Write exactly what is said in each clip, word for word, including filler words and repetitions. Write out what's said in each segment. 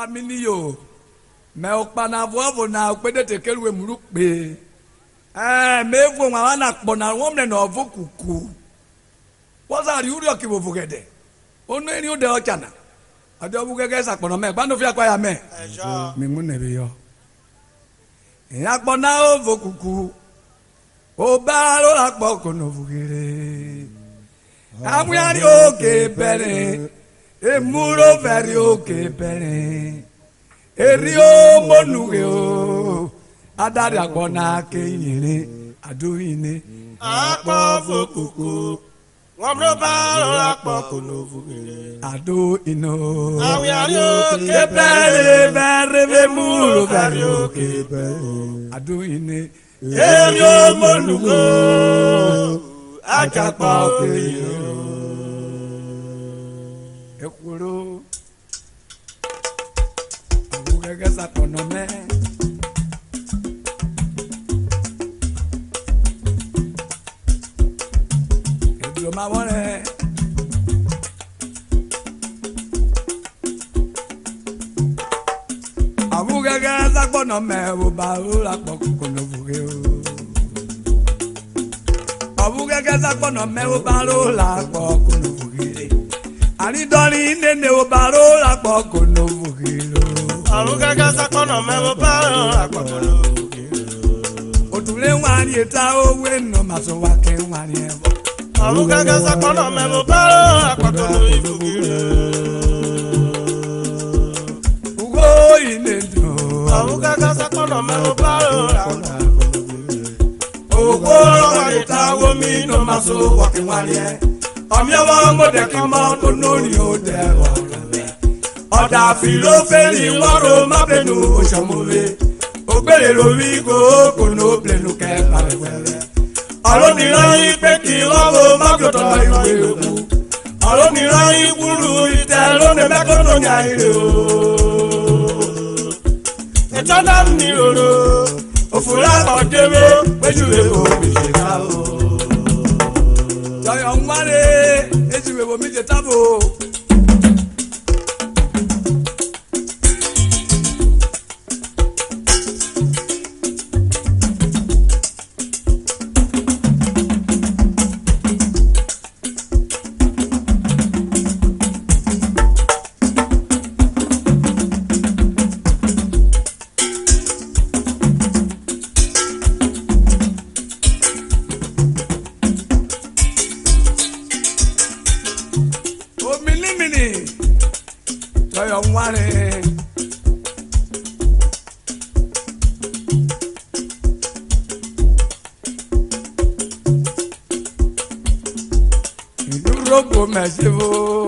minio me okpana vovo na okpedete kelwe murukpe eh mevo mwana kpona womne no vokuku wazari uri okibovugede ono eni ode ochana ade obugege sakpona me gbanu fi akwa ya me ejo mi ngune bi yo ya kpona ovokuku oba lo la poko no vugere amuyari oke bere emuro veri oke bere erio monuge o adari akpona kenyere aduine akpo vokuku wamro ba lo la poko no vugere adu ino amuyari oke bere bere emuro veri oke bere aduine erio monugo akapa kenyere ekuro abugege sakpona me edo ma wore abugege sakpona me o ba o la poko no vuge o abugege sakpona me o ba o la poko no vuge ani dori nene o ba o la poko no vuge alugaga sakpona me o ba o la poko no vuge otule nwari eta owe no maso wa ke nwari evo alugaga sakpona me o ba o la poko no vuge ugo inendo alugaga sakpona me o ba o la ogo nwari eta wo mi no maso wa ke nwari e omi awa mo de ki mo to nori o de wa ọ̀dà fìlófẹ́lì wọ́rọ̀ mábẹ́nu òṣàmúlé ògbèrè lórí kòókòó blẹ̀nu kẹfà wẹ̀rẹ̀ ọlọ́nìrán yín pé kí lọ́wọ́ mágbọ́tọ̀ ìwé òkú ọlọ́nìrán yín kúrú ìtẹ́ lónìí mẹ́kọ́nà ní àìrè o. ètò náà ní ròrò òfurá ọ̀dẹ́rẹ́ péjú èkó ìṣèkà o. jọyọ̀ ń wáre èjì èkó mi jẹ tábò. Urobo mesivo,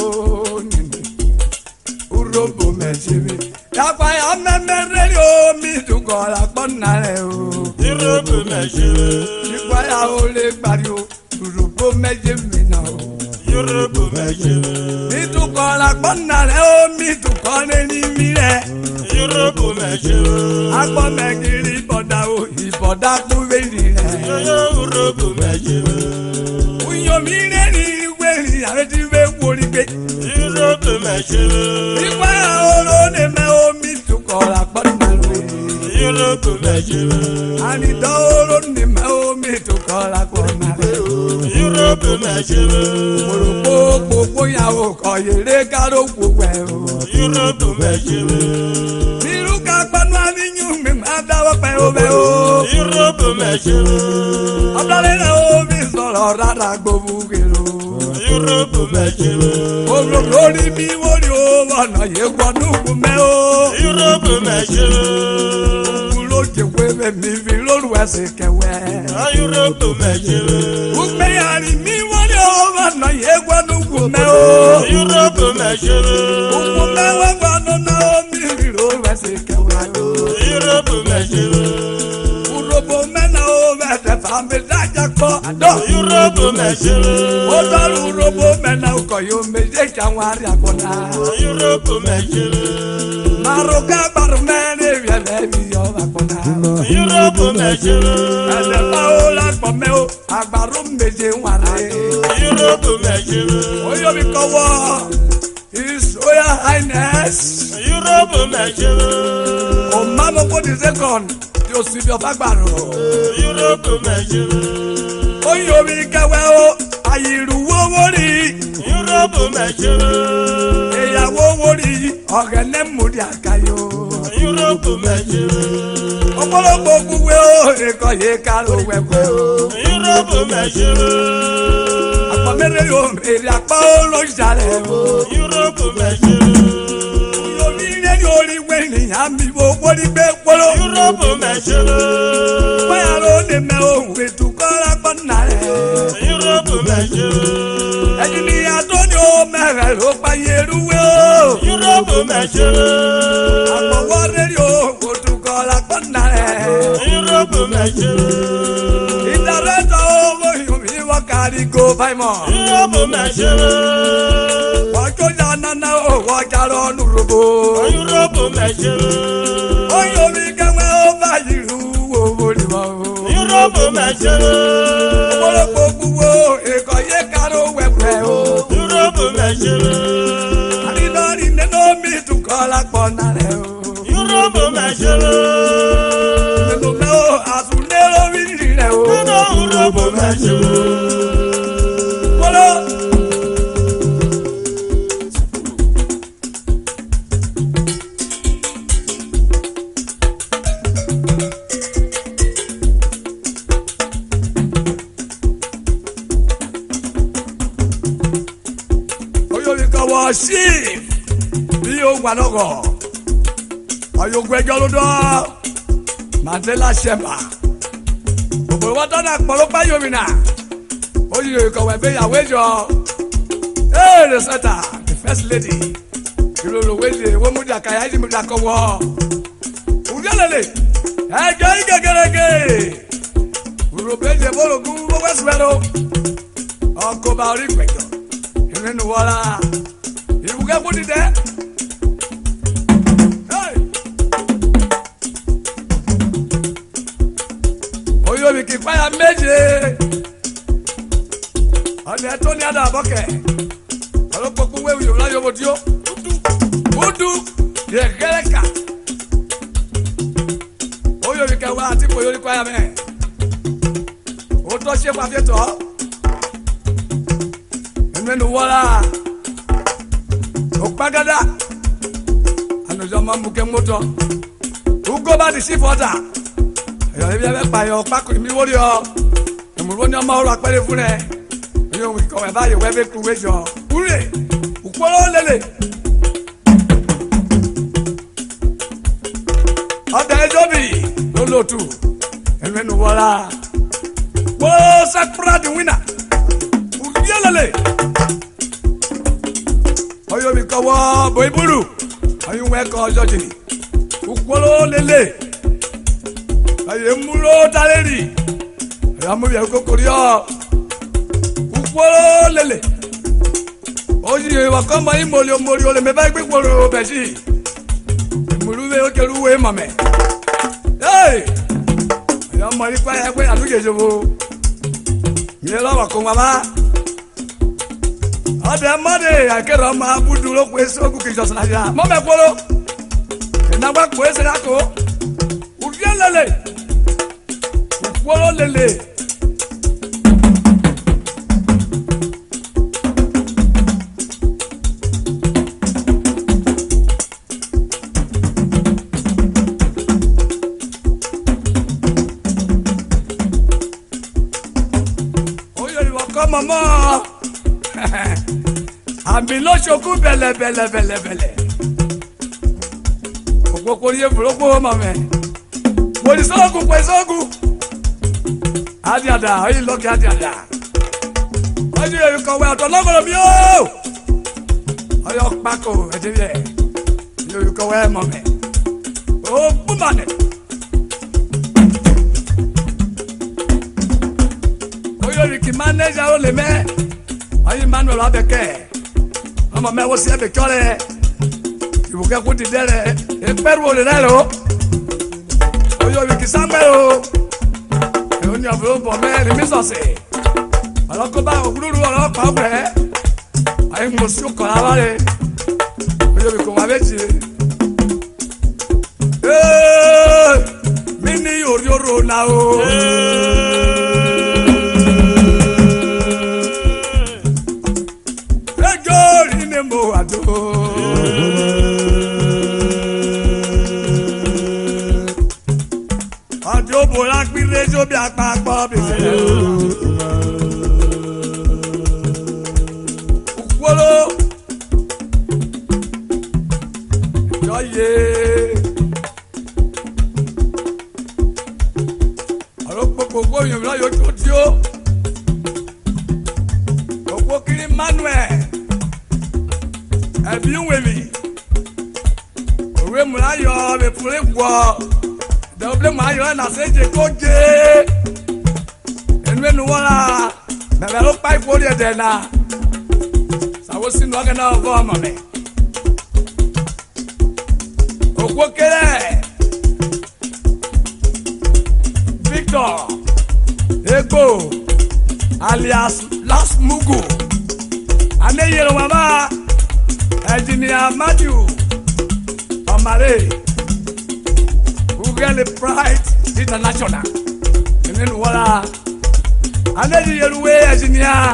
urobo mesivi. Yapa ya memere o mi tukola ponare o. Urobo mesivi. Yapa ya ole gbari o. Urobo mesivi na o. Urobo mesivi. Mi tukola ponare o mi tukone ni mire. Urobo mesivi. Akpo megiri boda o iboda kuveli re. Urobo mesivi. Uyo mire ni àrètí fẹ́ wọlé gbé. Yúróòpù mẹ́sẹ̀rẹ̀. Ìgbà oró ni mẹ́ omi tukọ̀ àpọ̀nà lóye. Yúróòpù mẹ́sẹ̀rẹ̀. Ànìtọ́ oró ni mẹ́ omi tukọ̀ àpọ̀nà lóye. Yúróòpù mẹ́sẹ̀rẹ̀. Mòròkó gbogbo yàwó kọ̀ yèrè káró gbogbo ẹ̀ o. Yúróòpù mẹ́sẹ̀rẹ̀. Nírú ká panu àníyàn mi máa dáwọ́ pẹ́ o bẹ́ o. Yúróòpù mẹ́sẹ̀rẹ̀. Ọ̀dọ́lẹ̀ náà omi sọ̀rọ̀ rárá gbogbo kèrò. Yúróòpù mẹ́sẹ̀rẹ̀. Olú lórí mi wórí o, ọ̀nà yẹn gbọ́dún kú mẹ́ o. Yúróòpù mẹ́sẹ̀rẹ̀. Òkú ló jẹ wẹ́wẹ́ mi fi lóru ẹsẹ̀ kẹwẹ́. Yúróòpù mẹ́sẹ̀rẹ̀. Gbogbo yàrá mi wórí o, ọ̀nà yẹn gbọ́dún kú mẹ́ o. Yúróòpù mẹ́sẹ̀rẹ̀. Òkú mẹ́wàá gbọ́dún náà mi fi lóru ẹsẹ̀ kẹwẹ́. Yúróòpù mẹ́sẹ̀rẹ̀. Urobo mẹ́nà o, mẹ́tẹ̀ fàmì dájà kọ́ àdó. Yúróòpù mẹ́sẹ̀rẹ̀. Ó dọ́rù urobo mẹ́nà ọkọ̀ yóò méje jáwọn àrí àkọ́nà. Yúróòpù mẹ́sẹ̀rẹ̀. Maroka baru mẹ́rin yẹlẹ́ mi yọ àkọ́nà. Yúróòpù mẹ́sẹ̀rẹ̀. Ẹ̀sẹ̀ báwo la gbọ́ mẹ́ o, àgbàrú méje wà rẹ̀. Yúróòpù mẹ́sẹ̀rẹ̀. Oyó mi kọ́wọ́ ìsóyà highness. Europe mẹ́jẹ̀rẹ̀. O mama for the second. Yo si bi ofagbaro. Europe mẹ́jẹ̀rẹ̀. O yo mi kewe o. Ayiruwo wori. Europe mẹ́jẹ̀rẹ̀. Ìyàwó wori. Ogene mudi akayo. Europe mẹ́jẹ̀rẹ̀. Ọ̀pọ̀lọpọ̀ gbogbo ẹ̀kọ́ yẹ kárò wẹ̀wẹ̀ o. Europe mẹ́jẹ̀rẹ̀. Àpamẹ́rẹ́ yóò èrè àpá olóṣàlẹ̀ o. Europe mẹ́jẹ̀rẹ̀. Yomi rẹ̀ ní orí wẹ̀nìyàn mi wo wọ́n gbé polo. Europe mẹ́jẹ̀rẹ̀. Báyà ló lè mẹ ohun ètò kọ́ra gbọ́nà rẹ̀. Europe mẹ́jẹ̀rẹ̀. Ẹni ní adó ni ó mẹ́rẹ̀ ló pa yerúwé o. Europe mẹ́jẹ̀rẹ̀. Àpọ̀wọ́ rẹ̀ ní ohun ètò kọ́ra gbọ́nà rẹ̀. Europe mẹ́jẹ̀rẹ̀. Ìdárẹ́tọ̀ owó yomi wọ́n kárí go fáìmọ̀. Europe mẹ́jẹ̀rẹ̀. Wọ́n tó yà nánà ó wọ́n jarọ́ nùrùbó. Europe mẹ́jẹ̀rẹ̀. Ó yomi kẹ́wẹ́ ó bá yìrù owó ni wọ́n o. Europe mẹ́jẹ̀rẹ̀. Ọ̀pọ̀lọpọ̀ gbogbo ẹ̀kọ́ yẹ kárò wẹ̀wẹ̀ o. Europe mẹ́jẹ̀rẹ̀. Àdínlọ́rin nínú mi tún kọ́ lápọ̀ náà rẹ̀ o. Europe mẹ́jẹ̀rẹ̀. Nínú náà ó àtúndé lórí rẹ̀ o. Nínú Europe mẹ́jẹ̀rẹ̀. Kọ́lọ́. Chief bí o wà lọ́gọ̀ ọ̀yọ́gbẹ́ ẹjọ́ ló dán Mandela Shemba òbò wọn tọ́nà pọ̀lọ́pá yomina ó yí ìkọ̀wé bí ìyàwó ìjọ ee the center the first lady ìrorò wéde wọ́n mú dàkà yá ìdí mú dàkọ̀ wọ́ òjẹ́lẹ̀lẹ̀ ẹjọ́ ìgẹ̀gẹ̀rẹ̀gẹ̀ òrò bẹ́ẹ̀ bọ́lọ̀gùn wọ́wọ́ sùwẹ́rọ ọkọ̀ bá orí pẹ̀jọ ìrìnnú wọ́lá. Ìwúgẹ́ kó dídẹ́. Oyomi kì í páyà méje. Ọ̀nà ẹ̀tọ́ ní àdá àbọ̀kẹ́. Ọlọ́pọ̀ gbogbo ewu yòó láyọ̀ bòdì ó. Búdú yẹ kẹ́rẹ́kà. Oyomi kẹwàá àti kò yọrí páyà mẹ́. Òótọ́ ṣe pàfẹ́ tọ́. Ẹnu ẹnu wọ́lá. Okpagada anujọ ma mu kẹ mọtọ ugo ba di si fọta ẹyọ ebi ẹbẹ pa ẹyọ ọkpakọ mi wọri ọ ẹmúlò ní ọmọ ọrọ akpẹrẹ fún ẹ ẹyọ ìkọ ẹ báyìí wẹbẹ kú wẹjọ wúre ukpọlọ lele ọdẹ ẹjọ bi lọlọtu ẹnu ẹnu wọra wọ́n sakura di wina wúyẹ lele. Oyomi kọwọ boy buru ayun wẹ kọ ọjọ jìnnì ukpolo lele aye múlò daleri ayamúyẹ kókòrí ọ ukpolo lele oyi wakọ mọ imoli omori olè mẹfà gbẹgbọrọ bẹsí múlùwẹ okeruwe mọmẹ ee ayamọ ikú ayẹgbẹ àdúgbò yẹ lọ́wọ́ kó wọn bá. Ọdẹ mọdẹ akẹrọ ọmọ abudu ló kó esi ogun kìí jọsìn àjà mọmẹ kpọlọ ìnagbà kó esi nàkó òfìẹ lele òfúọlọ lele. Oyo ìwọ kọ mọmọ. Àmì lọ́sọ̀kú bẹ̀lẹ̀ bẹ̀lẹ̀ bẹ̀lẹ̀ bẹ̀lẹ̀. Òpópó yẹ fúlọ́pọ̀ mọ̀ mẹ́. Wòlí sọ́ọ̀gù pẹ̀ sọ́ọ̀gù. Adìàdà ọyìn lọ́kì adìàdà. Ọjọ́ yẹ kọ̀wé ọ̀tọ̀ lọ́gọ̀rọ̀ mi ó. Ọyọ pákó ẹ̀dẹ̀ yẹ. Yẹ kọ̀wé mọ̀ mẹ́. Ó bùmọ̀ nẹ̀. Oyè rìkì mánéjà ó lè mẹ́. Ọyìn Manuel Abẹ́kẹ́. Ọmọ mẹ́wọ́ sí ẹ̀bẹ̀ kíọ́ rẹ̀. Ìbùkẹ́ kú ti dẹ́ rẹ̀. Ẹ̀pẹ́rù òde rẹ̀ lọ. Oyè rìkì sáńpẹ́ o. Èwo ni ọ̀fẹ́ bọ̀ mẹ́rin mi sọ̀sẹ̀. Ọlọ́kọ́ bá òwúrúurú ọlọ́pàá ọ̀gbẹ́. Ayé mo sí ọkọ̀ lára rẹ̀. yo bi ko wa beji eh mini ori oro na o ejo ri ne mo ado ado bo la gbire jo bi apapọ bi se wolo yo ye aro popo ko yo la yo tio popo kiri manuel ebi unwemi owe mu ayo be pure gwo double mu ayo na seje koje enwe nu wala me be lo pai ko de de na sawo sinu aga na vo amame okwo kere Victor Ego alias Last Mugu aneyero mama Engineer Matthew Amare Google Pride International enen wala aneyero we engineer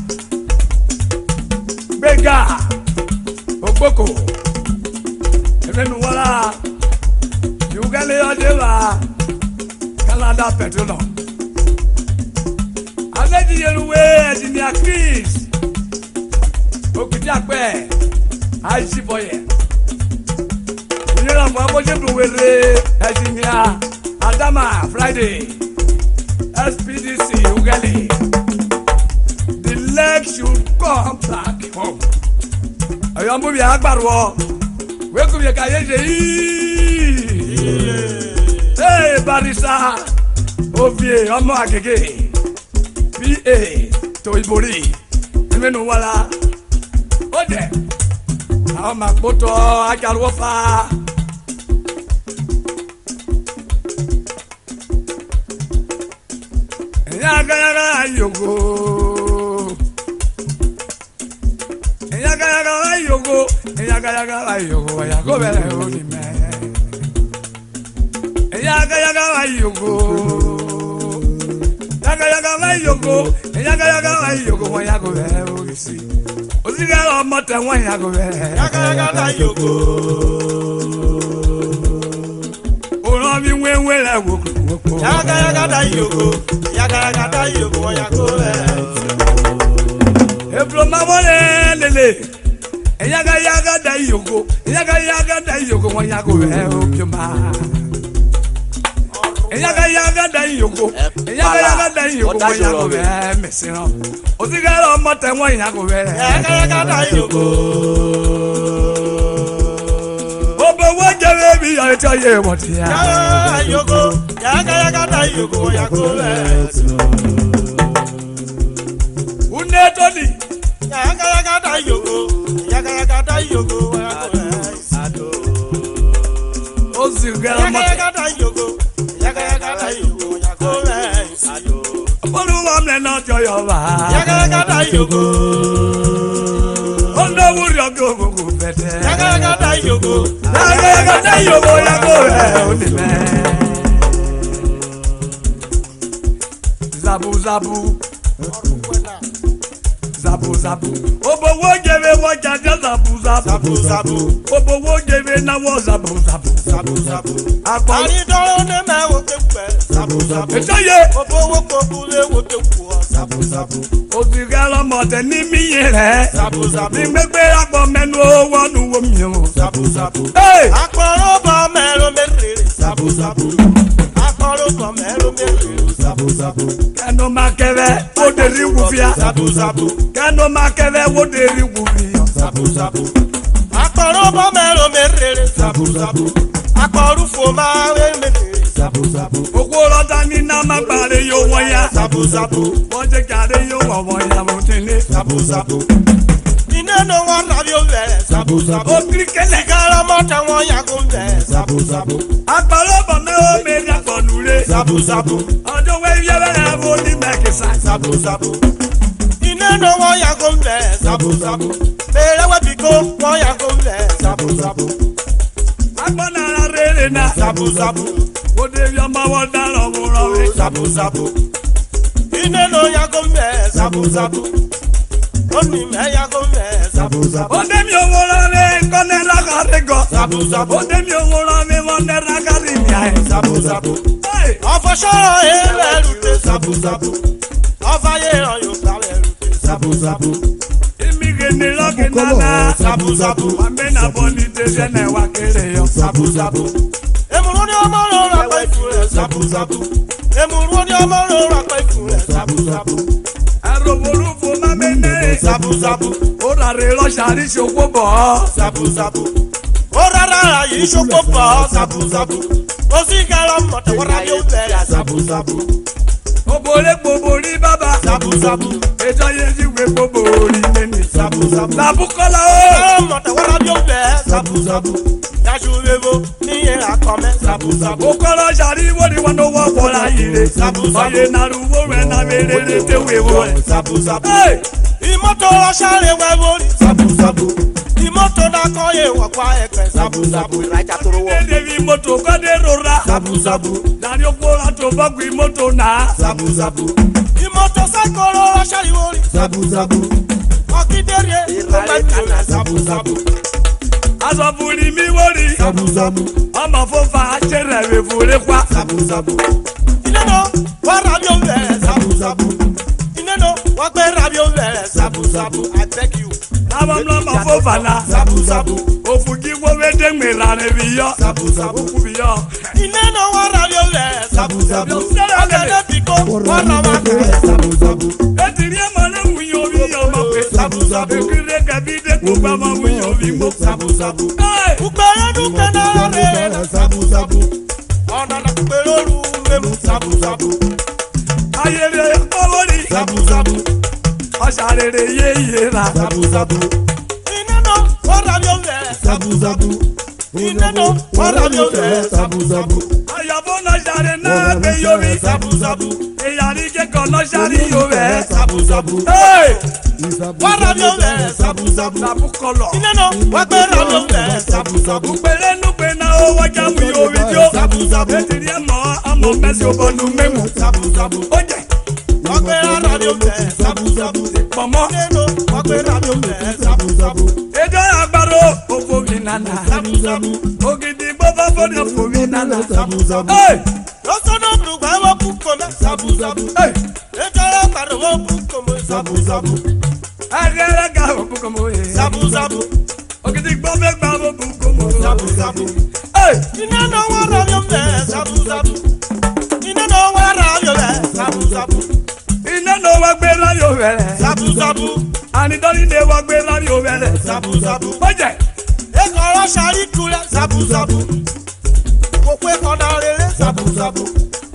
Bega Ogboko enen wala Google Odeva Canada Petroleum aneyero we engineer Chris Okidiape Aisi boye. Nira mo boje buwele engineer Adama Friday S P D C Ugali. The leg should come back home. Ayo mo bi agbaro. We ku bi ka yeje yi. Hey Barisa Ovie omo agege. B A to Ibori. Emenu wala. Ode. Àwọn màkótó ajalwọ́fà. Ẹ̀yin agayaga ayogo. Ẹ̀yin agayaga ayogo. Ẹ̀yin agayaga ayogo. Ẹ̀yàgò bẹ̀rẹ̀ òní mẹ́. Ẹ̀yin agayaga ayogo. Ẹ̀yin agayaga ayogo. Ẹ̀yin agayaga ayogo. Ẹ̀yàgò bẹ̀rẹ̀ òní sí. Oziga ọmọ tẹ wọn yàgò bẹ. Yàgàyàgà dá yòókù. Òràn mi wéwé rẹ̀ wò kúkú. Yàgàyàgà dá yòókù. Yàgàyàgà dá yòókù wọn yàgò bẹ. Èbùrọ̀ máa wọlé lélẹ̀. Yàgàyàgà dá yòókù. Yàgàyàgà dá yòókù wọn yàgò bẹ òbí ma. Yàgàyàgà dá yòókù. Yàgàyàgà dá yòókù wọn yàgò bẹ mẹsìrán. Oziga ọmọ tẹ wọn yàgò bẹ. Yàgàyàgà dá yòókù. Obo wo jẹrẹ mi yọrọ tí ó yẹ wọ́n ti yá. Yàgàyàgà yòókù. Yàgàyàgà dá yòókù wọn yàgò bẹ. Une Tony. Yàgàyàgà dá yòókù. Yàgàyàgà dá yòókù wọn yàgò bẹ. Oziga ọmọ tẹ. Yàgàyàgà dá yòókù. Yàgàyàgà dá yòókù wọn yàgò bẹ. Olúwàmúlẹ̀ náà jọyọ̀ wá. Yàgàyàgà dá yòókù. Olówúri ọgọ́ ògùnkùn fẹ̀tẹ̀. Yàgàyàgà dá yòókù. Yàgàyàgà dá yòókù yàgò rẹ̀ òní mẹ́. Zabu zabu. Zabu zabu. Obowo jẹ̀rẹ̀ wọ́jà jẹ́ zabu zabu. Zabu zabu. Obowo jẹ̀rẹ̀ náwó zabu zabu. Zabu zabu. Akọ. Àrídọ́rọ́ ní mẹ́wọ́ kéwẹ́. Zabu zabu. Ètò yẹ. Òbówó kòkúlé wo kéwọ́. Zabu zabu. Òsìkẹ́ lọ́mọ̀tẹ́ ní míyìn rẹ̀. Zabu zabu. Ní gbégbé àpọ̀ mẹ́nu owó nu wo mi o. Zabu zabu. Hey! Akọ̀rọ̀ bọ̀ mẹ́rọ mẹ́rẹ̀ẹ̀rẹ̀. Zabu zabu. Akọ̀rọ̀ bọ̀ mẹ́rọ mẹ́rẹ̀ẹ̀rẹ̀. Zabu zabu. Kẹ́nu máa kẹ́rẹ́ ó dèrí wùfíà. Zabu zabu. Kẹ́nu máa kẹ́rẹ́ ó dèrí wùfíà. Zabu zabu. Akọ̀rọ̀ bọ̀ mẹ́rọ mẹ́rẹ̀ẹ̀rẹ̀. Zabu zabu. Akọ̀rọ̀ fò máa mẹ́rẹ̀ẹ̀rẹ̀. Zabu zabu. Oko lọ́ta ní náà má gbàre yóò wọ́n ya. Zabu zabu. Wọ́n jẹ́ kàdé yóò wọ̀ wọ́n ya mo ti ní. Zabu zabu. Iná ló wọ́n rabi ó bẹ̀rẹ̀. Zabu zabu. Ó kiri kẹ́lẹ̀. Sìgárà mọ́tà wọn yàgò bẹ̀rẹ̀. Zabu zabu. Àgbàlọ́bọ̀ náà ó mẹ́rin àpọ̀lù rẹ̀. Zabu zabu. Ọjọ́ wẹ́ yẹ́rẹ́ rẹ̀ ó ní mẹ́kìsà. Zabu zabu. Ineno wọn yàgò mbẹ zabuzabu. Bẹ̀rẹ̀ wẹ̀ bí kò wọn yàgò mbẹ zabuzabu. Agbọ́nara rere na. Zabuzabu. Ode bi ọmọ wọn dára wúrọ̀ mi. Zabuzabu. Ineno yàgò mbẹ zabuzabu. Oni mẹ yàgò mbẹ zabuzabu. Ode mi ò wúrọ̀ mi kọ́ni lákàrí gọ. Zabuzabu. Ode mi ò wúrọ̀ mi wọ́n ní lákàrí mi àyè. Zabuzabu. Ọ̀fọ̀ṣọ́rọ̀ ilẹ̀ rute zabuzabu. Ọ̀fàyè ọ̀yọ́ gbàwẹ̀ rute zabuzabu. Imige ni lọ́kì nana. Zabuzabu. Wàmí nà bọ́ ní tẹ̀sẹ̀ náà wá kéré yọ. Zabuzabu. Èmùrú ni ọmọ rẹ̀ rà pẹ́ ìfún rẹ̀ zabuzabu. Èmùrú ni ọmọ rẹ̀ rà pẹ́ ìfún rẹ̀ zabuzabu. Ẹ̀rọ̀bọ̀lù fún mami ní. Zabuzabu. Ó rárẹ̀ lọ́sàrí ṣòkò bọ̀. Zabuzabu. Ó rárá yìí ṣòkò bọ̀ zabuzabu. Ó sì kẹ́rọ mọ̀tẹ́wọ́rá yóò bẹ̀rẹ̀ zabuzabu. Obole gbobori baba. Zabuzabu. Ẹjọ́ yẹn ti wé gbobori nínú. Zabuzabu. Làbúkọ́lá o. Kẹ́rọ mọ̀tẹ́wọ́rá yóò bẹ̀rẹ̀ zabuzabu. Yasuwevo níyẹn akọmẹ zabuzabu. Okoro sari wori wọn ló wọ́ wọ́ra yìí. Zabuzabu. Ọyẹ naruwo rẹ̀ na mèrèrè tewé wọ. Zabuzabu. Ìmọ̀tò ọ̀ṣàrẹ̀ wẹ̀ wọ́rí. Zabuzabu. Ìmọ̀tò nakọ̀ yẹ wọ̀pá ẹ̀kẹ́. Zabuzabu. Ẹ̀dẹ̀ bí mọ́tò kọ́dé rora. Zabuzabu. Dari okoro tó bọ́gbì mọ́tò náà. Zabuzabu. Ìmọ̀tò sẹ́kọ̀rọ̀ ọ̀ṣàrẹ̀ wọ́rí. Zabuzabu. Ọ̀kídẹ́rẹ́ ọ̀gbẹ́ni zabuzabu. Asọ̀fúnni mi wọ́rí. Zabuzabu. Ọmọ fúnfa àṣẹrẹ̀ rẹ̀ fúnlé pa. Zabuzabu. Ineno wọ́n rabi ó bẹ̀rẹ̀ zabuzabu. Ineno wọ́n gbé rabi ó bẹ̀rẹ̀ zabuzabu. I beg you. Láwọn ọmọ fúnfa la. Zabuzabu. Òfúkí wọ́wé dẹ́gbẹ̀ lànà bí yọ. Zabuzabu. Òkú bí yọ. Ineno wọ́n rabi ó bẹ̀rẹ̀ zabuzabu. Ọ̀gẹ̀dẹ̀ bí kò wọ́n rà wá kẹ́ zabuzabu. Ètì ní ẹ̀mọ́ náà wù yóò bí yọ ọmọ pé. Zabuzabu. Èkúrẹ́ kẹ́bí dẹ́kun bá máa wù yóò bí mọ́. Zabuzabu. Ukpere nuke náà rẹ̀ zabuzabu. Ọ̀nà nàkúpẹ̀rẹ̀ olú mẹ́mu zabuzabu. Ayẹyẹ kọ́wọ́ ni. Zabuzabu. Ọ̀sàrẹ̀rẹ̀ yé iye ra. Zabuzabu. Ineno wọ́n rabi ó bẹ̀rẹ̀ zabuzabu. Ineno wọ́n rabi ó bẹ̀rẹ̀ zabuzabu. Àyàbọ̀ náà sàrẹ̀ náà gbé yomi. Zabuzabu. Ìyàrí jẹ́kọ̀ náà sàrí yóò rẹ̀. Zabuzabu. Wọ́n rabi ó bẹ̀rẹ̀ zabuzabu. Làbúkọlọ̀. Ineno wọ́n gbé rabi ó bẹ̀rẹ̀ zabuzabu. Pẹ̀lẹ́ nu pé náà ó wájà mú yóò rí jó. Zabuzabu. Ètì ní ẹ̀mọ́ ọmọ mẹ́sì ó bọ́nu mẹ́mu. Zabuzabu. Ó jẹ́ Wọ́n gbé rabi ó bẹ̀rẹ̀ zabuzabu. pọ̀mọ́. Ineno wọ́n gbé rabi ó bẹ̀rẹ̀ zabuzabu. Èdè àgbàdo òfò mi nànà. Zabuzabu. Ògidì gbọ́dọ̀ fọ́ni òfò mi nànà. Zabuzabu. Lọ́sọ̀nà bùrùgbà wọ́n kú kọ́mẹ́. Zabuzabu. Ètòrò pàdé wọ́n kú kọ́mẹ́. Zabuzabu. Agẹ́rẹ́ ga òkú kò mọ̀ yẹ. Zabuzabu. Ògidì gbọ́ fẹ́ gbà òkú kò mọ̀. Zabuzabu. Ineno wọ́n rabi ó bẹ̀rẹ̀ zabuzabu. Ineno wọ́n rabi ó bẹ̀rẹ̀ zabuzabu. Iná ló wá gbé láyò rẹ̀. Zabuzabu. Ànídọ́rí lè wá gbé láyò rẹ̀. Zabuzabu. Ó jẹ́ Ekọ̀rọ̀ sari kulẹ̀. Zabuzabu. Kókó ekọ̀nà rere. Zabuzabu.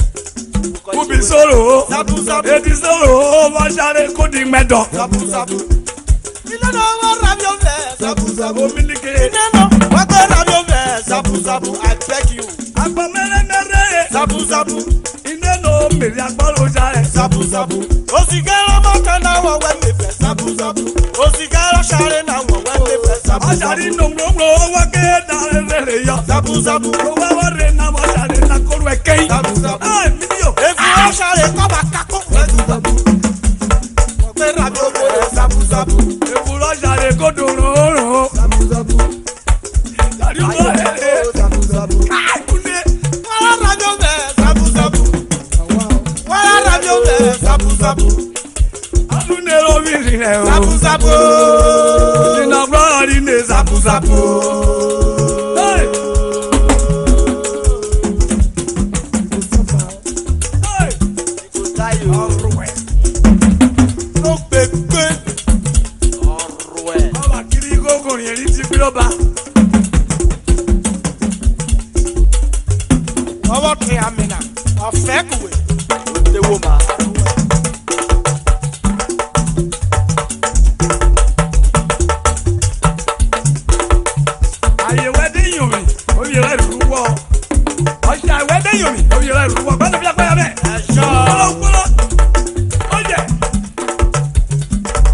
kúbi sọ̀rọ̀. Zabuzabu. Ètì sọ̀rọ̀ ó wá sáré kó di mẹ́dọ̀. Zabuzabu. Ineno wọ́n rabi ó bẹ̀rẹ̀ zabuzabu. Omilike. Ineno wọ́n gbé rabi ó bẹ̀rẹ̀ zabuzabu. I beg you. Àgbọ̀ mẹ́rẹ́mẹ́rẹ́. Zabuzabu. Iná ló mèrè agbọ́rò sáré. Zabuzabu. Osigara mọ́kà náà wọ́n wẹ́ mẹ́fẹ́. Zabuzabu. Osigara sáré náà wọ́n wẹ́ mẹ́fẹ́. Zabuzabu. Ọ̀sàrí nògbòǹgbò wá ké dàrẹ́ rẹ̀ yọ. Zabuzabu. Ó wá wá rẹ̀ náà wọ́n sáré náà kóró ẹ̀ kẹ́yìn. Zabuzabu. Ẹ mi ni o. Efi ọ̀sàrè kọ́ba kakó. Zabuzabu. Wọ́n gbé rabi ó bẹ̀rẹ̀ zabuzabu. Èkúrọ̀ sáré kó dòrò òrò. Zabuzabu. Sáré ó bọ̀ ẹ̀ Zabuzabu. káàkúndé. Wọ́n rà rabi ó bẹ̀rẹ̀ zabuzabu. Wọ́n rà rabi ó bẹ̀rẹ̀ zabuzabu. Àtúndé lómi rẹ̀ o. Zabuzabu. Iná gbọ́dọ̀ ní ní zabuzabu. Hey! Hey! Ló gbẹgbẹ. Ọba kiri gógó yẹn ní ti bí ọba. Ọwọ́ tẹ àmìnà. Ọ̀fẹ́ kùwé. Àyẹ̀wò ẹ̀dẹ́ yomi, omi yẹrẹ ìlú wọ̀. Ọ̀sẹ̀ àyẹ̀wò ẹ̀dẹ́ yomi, omi yẹrẹ ìlú wọ̀. Gbọ́dọ̀ bí akọ́yà bẹ́ẹ̀. Ẹ̀ṣọ́. Gbọ́dọ̀ gbọ́dọ̀. Ó jẹ́.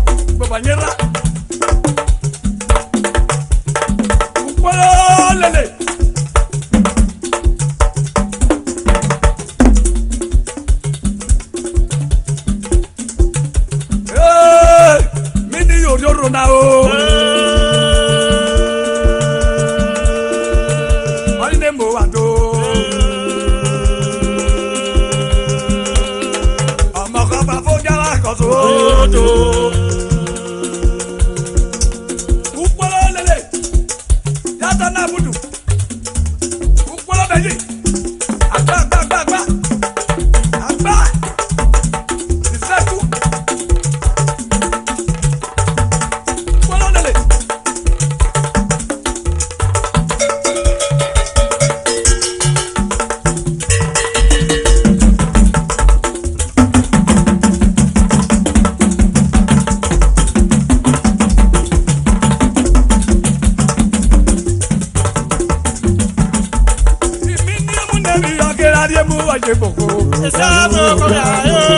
moto. Ukpolo lele. Yata na budu. Ukpolo beji. Agba agba agba agba. Agba. Isetu. Ukpolo lele. Esa mo kore ayo.